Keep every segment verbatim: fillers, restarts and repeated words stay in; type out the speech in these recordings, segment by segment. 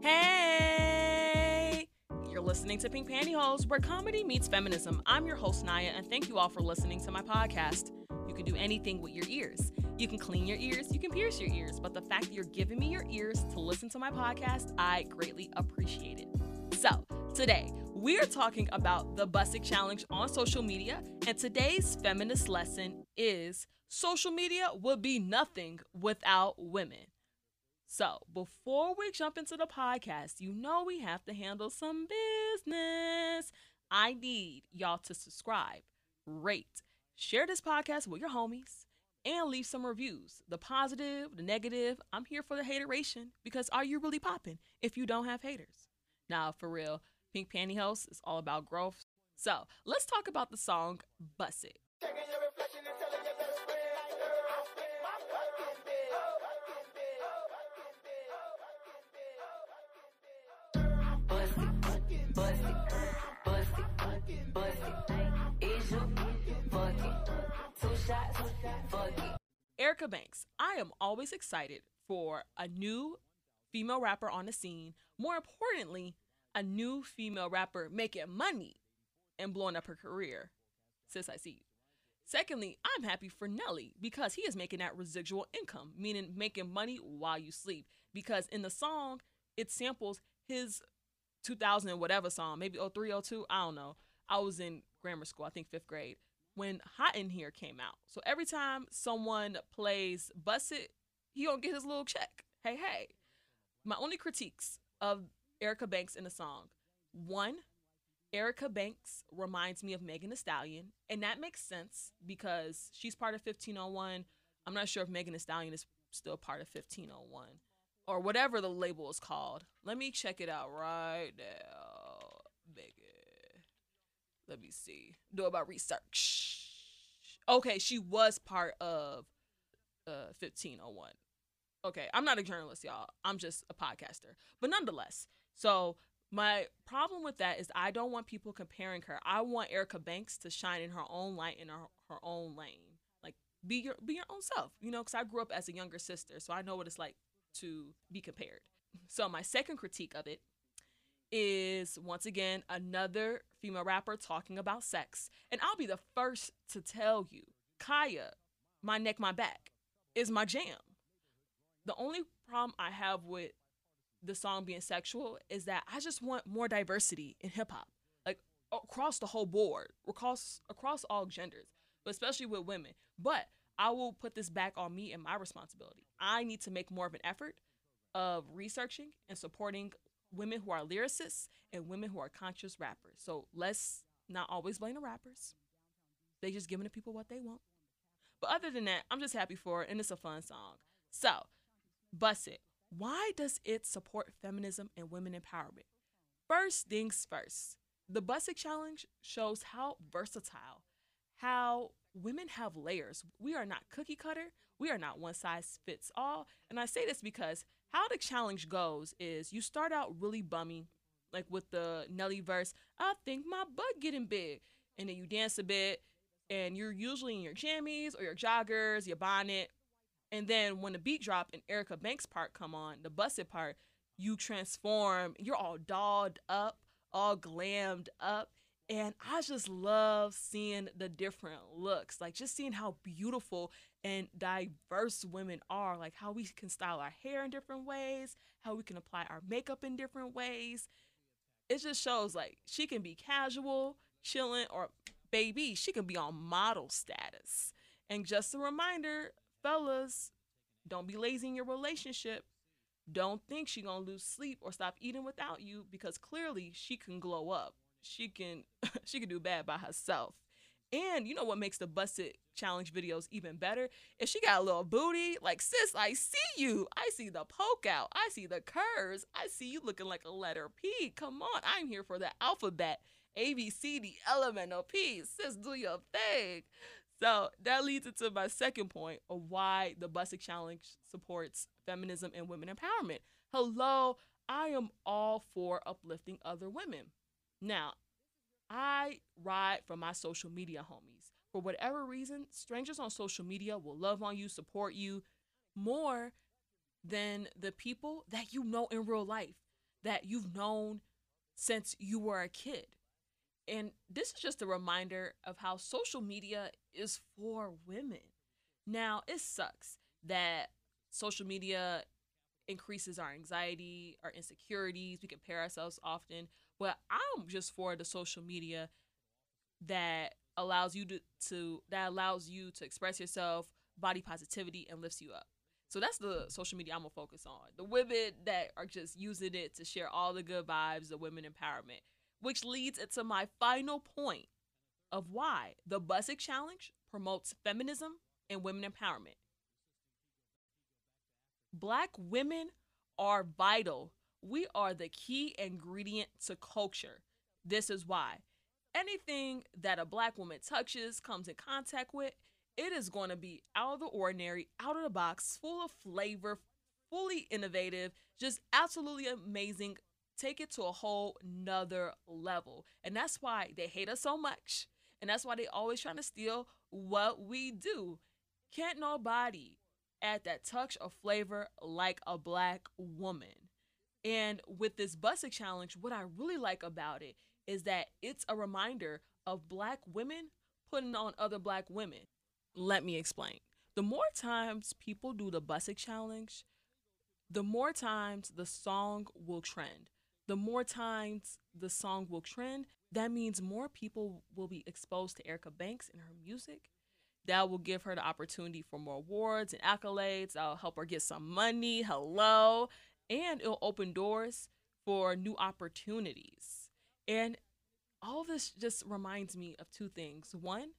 Hey! You're listening to Pink Pantyhose, where comedy meets feminism. I'm your host, Naya, and thank you all for listening to my podcast. You can do anything with your ears. You can clean your ears, you can pierce your ears, but the fact that you're giving me your ears to listen to my podcast, I greatly appreciate it. So, today, we are talking about the Buss It Challenge on social media, and today's feminist lesson is social media would be nothing without women. So, before we jump into the podcast, you know we have to handle some business. I need y'all to subscribe, rate, share this podcast with your homies, and leave some reviews. The positive, the negative. I'm here for the hateration because are you really popping if you don't have haters? Now, for real, Pink Pantyhose is all about growth. So, let's talk about the song Buss It. Erica Banks. I am always excited for a new female rapper on the scene. More importantly, a new female rapper making money and blowing up her career. Sis, I see you. Secondly, I'm happy for Nelly because he is making that residual income, meaning making money while you sleep. Because in the song, it samples his two thousand and whatever song, maybe oh three, oh two, I don't know. I was in grammar school, I think fifth grade, when Hot in Here came out. So every time someone plays Buss It, he gonna get his little check. Hey, hey. My only critiques of Erica Banks in the song. One, Erica Banks reminds me of Megan Thee Stallion, and that makes sense because she's part of fifteen oh one. I'm not sure if Megan Thee Stallion is still part of fifteen oh one or whatever the label is called. Let me check it out right now. Megan. Let me see. Do about research. Okay, she was part of uh, fifteen oh one. Okay, I'm not a journalist, y'all. I'm just a podcaster. But nonetheless, so my problem with that is I don't want people comparing her. I want Erica Banks to shine in her own light in her, her own lane. Like, be your be your own self, you know, because I grew up as a younger sister, so I know what it's like to be compared. So my second critique of it is, once again, another female rapper talking about sex. And I'll be the first to tell you, Kaya, My Neck, My Back, is my jam. The only problem I have with the song being sexual is that I just want more diversity in hip hop, like across the whole board, across across all genders, but especially with women. But I will put this back on me and my responsibility. I need to make more of an effort of researching and supporting women who are lyricists and women who are conscious rappers. So let's not always blame the rappers. They just giving the people what they want. But other than that, I'm just happy for it, and it's a fun song. So, Buss It. Why does it support feminism and women empowerment? First things first, the Buss It Challenge shows how versatile, how women have layers. We are not cookie cutter. We are not one size fits all. And I say this because how the challenge goes is you start out really bummy, like with the Nelly verse, I think my butt getting big. And then you dance a bit, and you're usually in your jammies or your joggers, your bonnet. And then when the beat drop and Erica Banks part come on, the Buss It part, you transform. You're all dolled up, all glammed up. And I just love seeing the different looks, like just seeing how beautiful and diverse women are, like how we can style our hair in different ways, how we can apply our makeup in different ways. It just shows like she can be casual, chilling, or baby, she can be on model status. And just a reminder, fellas, don't be lazy in your relationship. Don't think she gonna lose sleep or stop eating without you, because clearly she can glow up. She can she can do bad by herself. And you know what makes the Buss It Challenge videos even better? If she got a little booty, like, sis, I see you. I see the poke out. I see the curves. I see you looking like a letter P. Come on, I'm here for the alphabet. A, B, C, D, L, M, N, O, P. Sis, do your thing. So that leads into my second point of why the Buss It Challenge supports feminism and women empowerment. Hello, I am all for uplifting other women. Now, I ride for my social media homies. For whatever reason, strangers on social media will love on you, support you more than the people that you know in real life. that you've known since you were a kid. And this is just a reminder of how social media is for women. Now, it sucks that social media increases our anxiety, our insecurities. We compare ourselves often. But I'm just for the social media that allows you to, to that allows you to express yourself, body positivity, and lifts you up. So that's the social media I'm gonna focus on. The women that are just using it to share all the good vibes of women empowerment, which leads into my final point of why the Bussick Challenge promotes feminism and women empowerment. Black women are vital. We are the key ingredient to culture. This is why. Anything that a black woman touches, comes in contact with, it is going to be out of the ordinary, out of the box, full of flavor, fully innovative, just absolutely amazing. Take it to a whole nother level. And that's why they hate us so much. And that's why they always trying to steal what we do. Can't nobody add that touch of flavor like a black woman. And with this Bussick Challenge, what I really like about it is that it's a reminder of black women putting on other black women. Let me explain. The more times people do the Bussick Challenge, the more times the song will trend. The more times the song will trend, that means more people will be exposed to Erica Banks and her music. That will give her the opportunity for more awards and accolades. That'll help her get some money. Hello. And it'll open doors for new opportunities. And all this just reminds me of two things. One,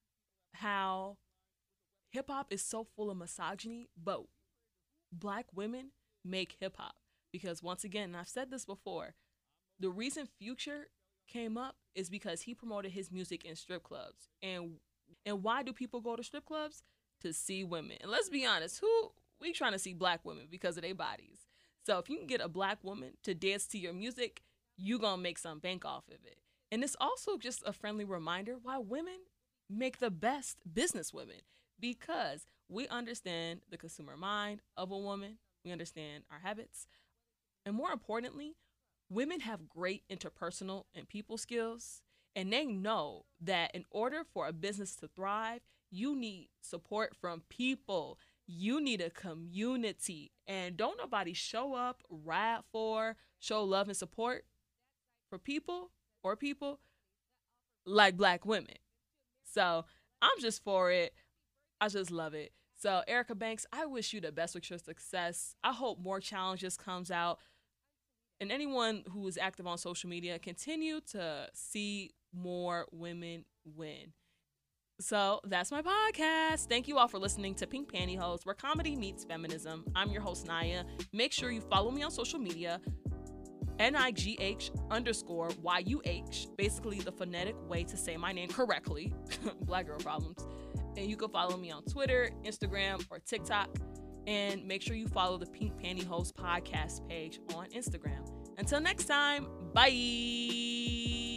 how hip hop is so full of misogyny, but black women make hip hop. Because once again, and I've said this before, the reason Future came up is because he promoted his music in strip clubs. And and why do people go to strip clubs? To see women. And let's be honest, who we trying to see black women because of their bodies. So if you can get a black woman to dance to your music, you gonna make some bank off of it. And it's also just a friendly reminder why women make the best business women, because we understand the consumer mind of a woman. We understand our habits. And more importantly, women have great interpersonal and people skills. And they know that in order for a business to thrive, you need support from people. You need a community. And don't nobody show up, ride for, show love and support for people or people like black women. So I'm just for it. I just love it. So Erica Banks, I wish you the best with your success. I hope more challenges comes out. And anyone who is active on social media, continue to see more women win. So that's my podcast. Thank you all for listening to Pink Pantyhose, where comedy meets feminism. I'm your host, Naya. Make sure you follow me on social media, N I G H underscore Y U H, basically the phonetic way to say my name correctly, Black Girl Problems. And you can follow me on Twitter, Instagram, or TikTok. And make sure you follow the Pink Pantyhose podcast page on Instagram. Until next time, bye.